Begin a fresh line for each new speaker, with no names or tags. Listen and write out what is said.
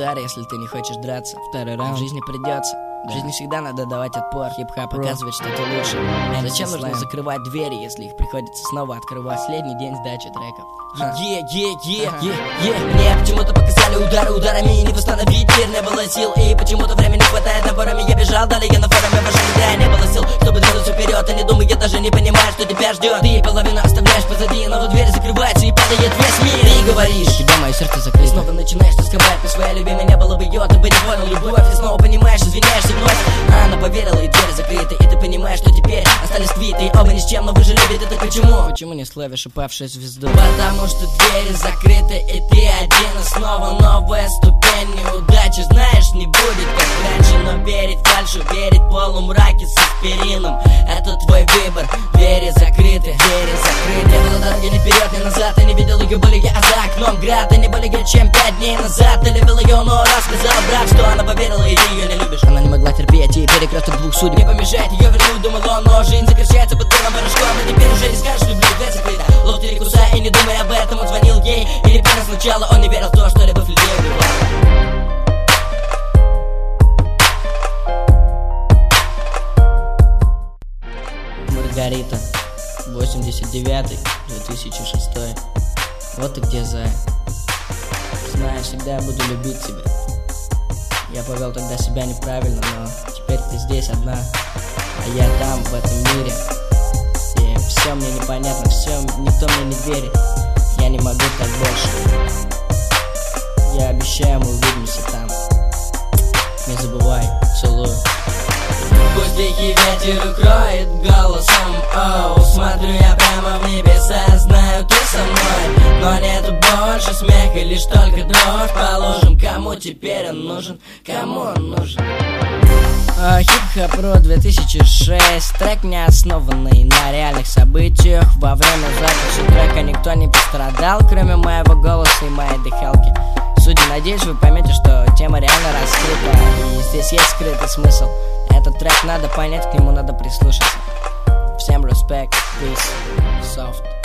удар, если ты не хочешь драться. Второй раунд. В жизни придется. В жизни всегда надо давать отпор. Хип-хап показывает, что ты лучше. Зачем нужно закрывать двери, если их приходится снова открывать? Последний день сдачи треков. Мне почему-то показали ударами и не восстановить мир, не было сил. И почему-то времени не хватает, на форуме я бежал, далее я на форуме вошел, да, не было сил, чтобы двинуться вперед. И не думай, я даже не понимаю, что тебя ждет. Ты половину оставляешь позади, но вот дверь закрывается и падает весь мир. Ты говоришь, у тебя мое сердце закрыто. И снова начинаешь тосковать по своей любимой, не было бы ее, ты бы не понял любовь. И снова понимаешь, извиняешься вновь. Она поверила, и дверь закрыта, и ты понимаешь, что теперь остались квиты. Оба ни с чем, но вы же любите, это почему? Почему не словишь упавшую звезду? Потому что двери закрыты, и ты один. И снова новая ступень неудачи. Знаешь, не будет как раньше, но верить фальшу, верить полумраке с аспирином. Это твой выбор, двери закрыты, двери закрыты. Не было дороги ни вперед, ни назад. Ты не видел ее более, а за окном град. Ты не более чем 5 дней назад. Ты любил ее, но раз сказала брат, что она поверила, и ты ее не любишь. Она не могла терпеть, и перекресток двух судеб не помешает ее вернуть, думал он. Но жизнь сокращается под белым порошком, и теперь уже не скажешь, люблю, дверь закрыта. Ловь не кусай и не думай об этом. Он звонил ей, и не понял сначала. Он не верил в то, что любовь людей убивала. Маргарита, 89-2006. Вот ты где, зая. Знаешь, всегда я буду любить тебя. Я повел тогда себя неправильно, но теперь ты здесь одна, а я там, в этом мире, где все мне непонятно, все, никто мне не верит. Я не могу так больше. Я обещаю, мы увидимся там. Не забывай, целую. Пусть дикий ветер укроет голосом, оу. Смотрю я прямо в небеса, знаю, ты со мной. Но нету больше смеха, лишь только дрожь. Положим, кому теперь он нужен, кому он нужен. Хип-хоп Про 2006. Трек не основанный на реальных событиях. Во время записи трека никто не пострадал, кроме моего голоса и моей дыхалки. Судя, надеюсь, вы поймете, что тема реально раскрыта, и здесь есть скрытый смысл. Этот трек надо понять, к нему надо прислушаться. Всем респект, peace, soft.